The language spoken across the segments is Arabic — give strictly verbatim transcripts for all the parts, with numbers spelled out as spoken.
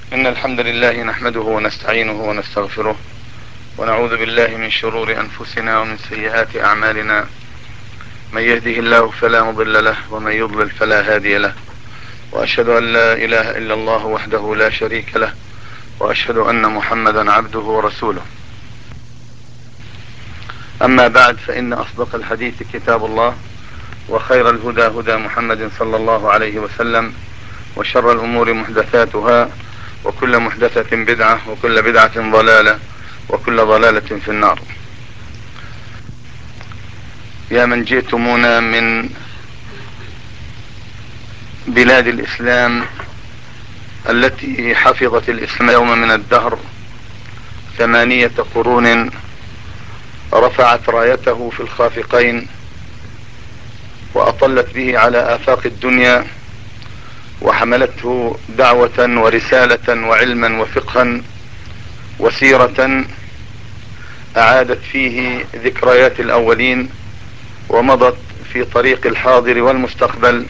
إن الحمد لله نحمده ونستعينه ونستغفره ونعوذ بالله من شرور أنفسنا ومن سيئات أعمالنا. من يهده الله فلا مضل له ومن يضلل فلا هادي له، وأشهد أن لا إله إلا الله وحده لا شريك له، وأشهد أن محمدا عبده ورسوله. أما بعد، فإن أصدق الحديث كتاب الله، وخير الهدى هدى محمد صلى الله عليه وسلم، وشر الأمور محدثاتها، وكل محدثة بدعة، وكل بدعة ضلالة، وكل ضلالة في النار. يا من جئتمونا من بلاد الإسلام التي حفظت الإسلام يوم من الدهر ثمانية قرون، رفعت رايته في الخافقين وأطلت به على آفاق الدنيا، وحملته دعوة ورسالة وعلما وفقها وسيرة أعادت فيه ذكريات الأولين، ومضت في طريق الحاضر والمستقبل،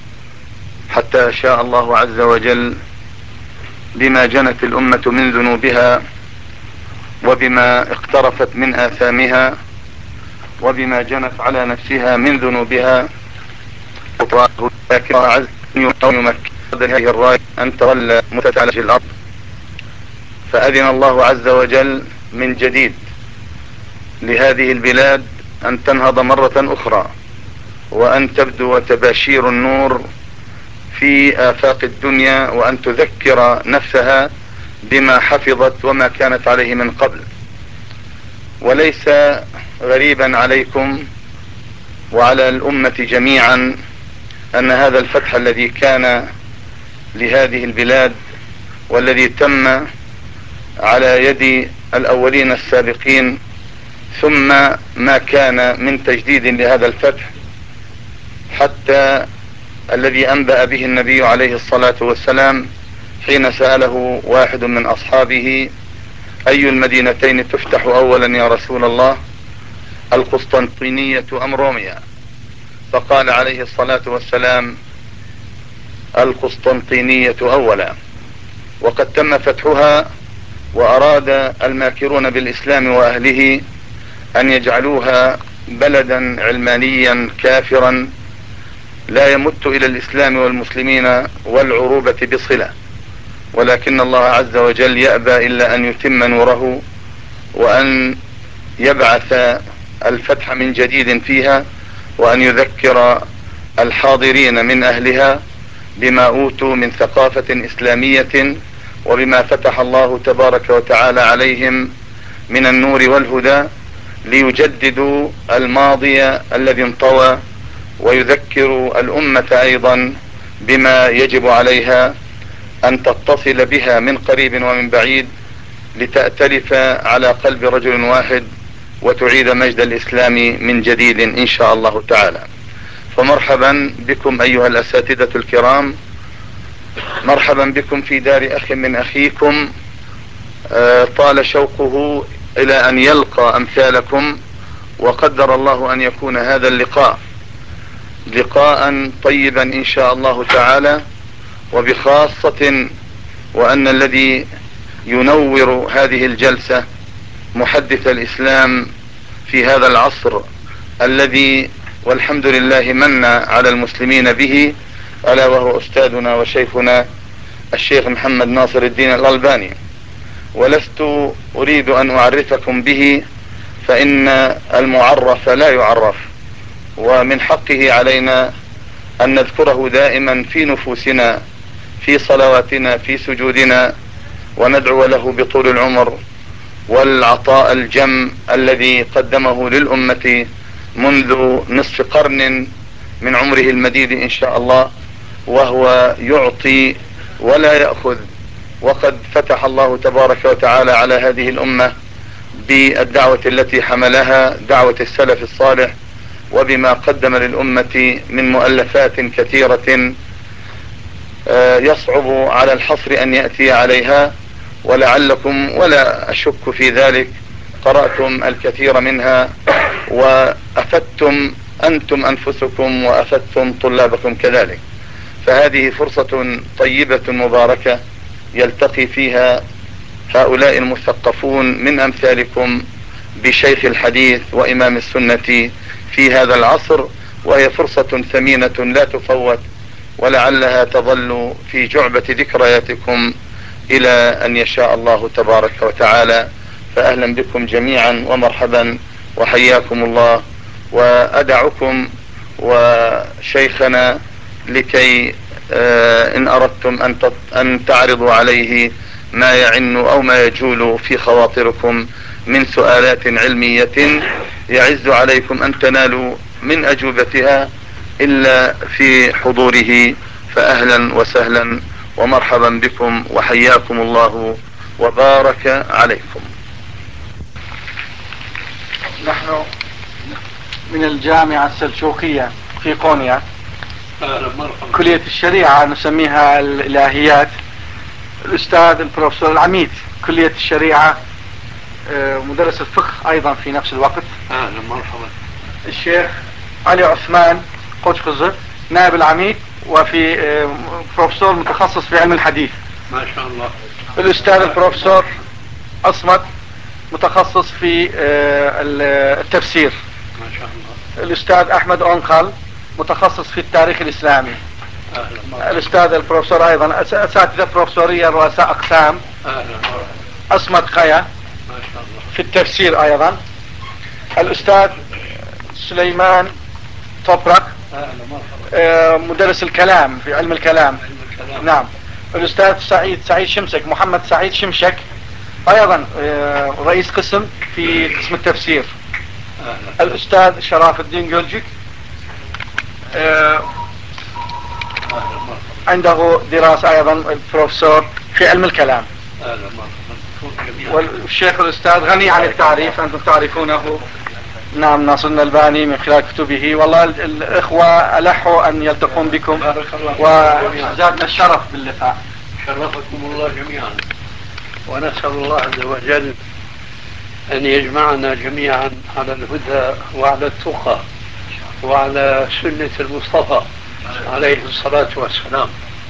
حتى شاء الله عز وجل بما جنت الأمة من ذنوبها، وبما اقترفت من آثامها، وبما جنت على نفسها من ذنوبها، لكن الله عز وجل هذه الراية أن تولى متتعلج الأرض، فأذن الله عز وجل من جديد لهذه البلاد أن تنهض مرة أخرى، وأن تبدو تباشير النور في آفاق الدنيا، وأن تذكر نفسها بما حفظت وما كانت عليه من قبل. وليس غريبا عليكم وعلى الأمة جميعا أن هذا الفتح الذي كان لهذه البلاد، والذي تم على يد الأولين السابقين، ثم ما كان من تجديد لهذا الفتح، حتى الذي أنبأ به النبي عليه الصلاة والسلام حين سأله واحد من أصحابه: أي المدينتين تفتح أولا يا رسول الله، القسطنطينية أم روميا؟ فقال عليه الصلاة والسلام: القسطنطينية أولا. وقد تم فتحها، وأراد الماكرون بالإسلام وأهله أن يجعلوها بلدا علمانيا كافرا لا يمت إلى الإسلام والمسلمين والعروبة بصلة، ولكن الله عز وجل يأبى إلا أن يتم نوره، وأن يبعث الفتح من جديد فيها، وأن يذكر الحاضرين من أهلها بما أوتوا من ثقافة إسلامية، وبما فتح الله تبارك وتعالى عليهم من النور والهدى، ليجددوا الماضي الذي انطوى، ويذكروا الأمة أيضا بما يجب عليها أن تتصل بها من قريب ومن بعيد، لتأتلف على قلب رجل واحد، وتعيد مجد الإسلام من جديد إن شاء الله تعالى. فمرحبا بكم أيها الأساتذة الكرام، مرحبا بكم في دار أخ من أخيكم طال شوقه إلى أن يلقى أمثالكم، وقدر الله أن يكون هذا اللقاء لقاء طيبا إن شاء الله تعالى، وبخاصة وأن الذي ينور هذه الجلسة محدث الإسلام في هذا العصر الذي والحمد لله من على المسلمين به، ألا وهو أستاذنا وشيخنا الشيخ محمد ناصر الدين الألباني. ولست أريد أن أعرفكم به، فإن المعرف لا يعرف، ومن حقه علينا أن نذكره دائما في نفوسنا، في صلواتنا، في سجودنا، وندعو له بطول العمر والعطاء الجم الذي قدمه للأمة منذ نصف قرن من عمره المديد إن شاء الله، وهو يعطي ولا يأخذ. وقد فتح الله تبارك وتعالى على هذه الأمة بالدعوة التي حملها، دعوة السلف الصالح، وبما قدم للأمة من مؤلفات كثيرة يصعب على الحصر أن يأتي عليها، ولعلكم ولا أشك في ذلك قرأتم الكثير منها، وأفدتم أنتم أنفسكم، وأفدتم طلابكم كذلك. فهذه فرصة طيبة مباركة يلتقي فيها هؤلاء المثقفون من امثالكم بشيخ الحديث وامام السنة في هذا العصر، وهي فرصة ثمينة لا تفوت، ولعلها تظل في جعبة ذكرياتكم الى ان يشاء الله تبارك وتعالى. فاهلا بكم جميعا ومرحبا وحياكم الله. وادعكم وشيخنا لكي ان اردتم ان تعرضوا عليه ما يعن او ما يجول في خواطركم من سؤالات علمية يعز عليكم ان تنالوا من اجوبتها الا في حضوره. فاهلا وسهلا ومرحبا بكم وحياكم الله وبارك عليكم. نحن من الجامعة السلجوقية في قونيا، كلية الشريعة نسميها الإلهيات. الأستاذ البروفيسور العميد كلية الشريعة، مدرس الفقه أيضا في نفس الوقت. أهلا مرحبا. الشيخ علي عثمان قوشخزر نائب العميد وفي بروفيسور متخصص في علم الحديث ما شاء الله. الأستاذ البروفيسور أصمت متخصص في التفسير ما شاء الله. الأستاذ أحمد أونقل متخصص في التاريخ الإسلامي. أهلا. الأستاذ البروفيسور أيضا أساتذة بروفيسورية رؤساء أقسام. أهلا. أصمت خيا ما شاء الله في التفسير أيضا. الأستاذ سليمان طبرق مدرس الكلام في علم الكلام. علم الكلام. نعم. الأستاذ سعيد سعيد شمشك محمد سعيد شمشك أيضا رئيس قسم في قسم التفسير. أهلا. الأستاذ شراف الدين جولجيك عنده دراسة أيضا البروفيسور في علم الكلام. أهلا مرحبا. والشيخ الأستاذ غني عن التعريف، أنتم تعرفونه. نعم، ناصرنا الباني من خلال كتبه. والله الإخوة ألحوا أن يلتقون بكم وزادنا الشرف باللقاء. شرفكم الله جميعا، ونسأل الله عز وجل أن يجمعنا جميعا على الهدى وعلى التقى وعلى سنة المصطفى عليه الصلاة والسلام.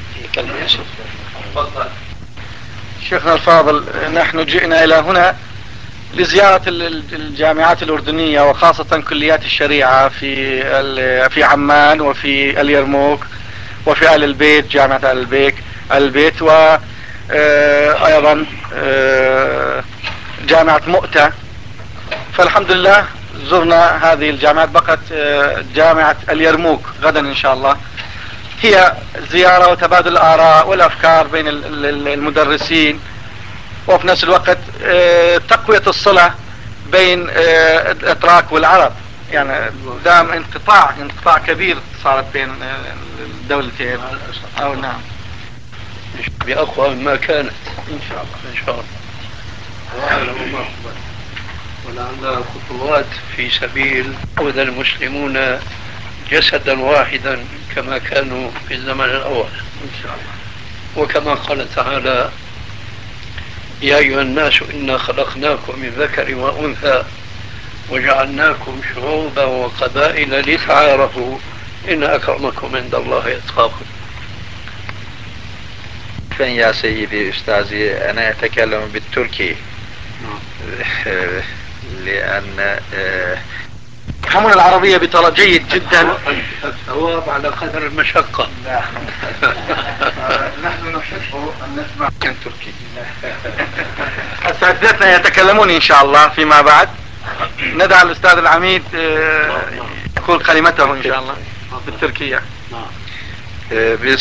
شيخنا الفاضل، نحن جئنا إلى هنا لزيارة الجامعات الأردنية وخاصة كليات الشريعة في في عمان وفي اليرموك وفي آل البيت، جامعة آل البيت البيت وأيضا جامعة مؤتة. فالحمد لله زرنا هذه الجامعات. بقت جامعة اليرموك غدا إن شاء الله. هي زيارة وتبادل الآراء والأفكار بين المدرسين، وفي نفس الوقت تقوية الصلة بين الأتراك والعرب. يعني دام انقطاع انقطاع كبير صارت بين الدولتين. أو نعم بأقوى ما كانت إن شاء الله. إن شاء الله. وأهلا ومرحبا. ولعلها خطوات في سبيل يعود المسلمون جسدا واحدا كما كانوا في الزمن الأول إن شاء الله. وكما قال تعالى: يا أيها الناس إنا خلقناكم من ذكر وأنثى وجعلناكم شعوبا وقبائل لتعارفوا إن أكرمكم عند الله يتقاكم. يا سيدي أستاذي، أنا أتكلم بالتركي لأن يفهمون العربية بطريقة جيد جدا. الثواب على قدر المشقة. نحن نحب أن نسمع عن تركي. أساتذتنا يتكلمون إن شاء الله فيما بعد. ندعى الأستاذ العميد يقول كلمته إن شاء الله بالتركية.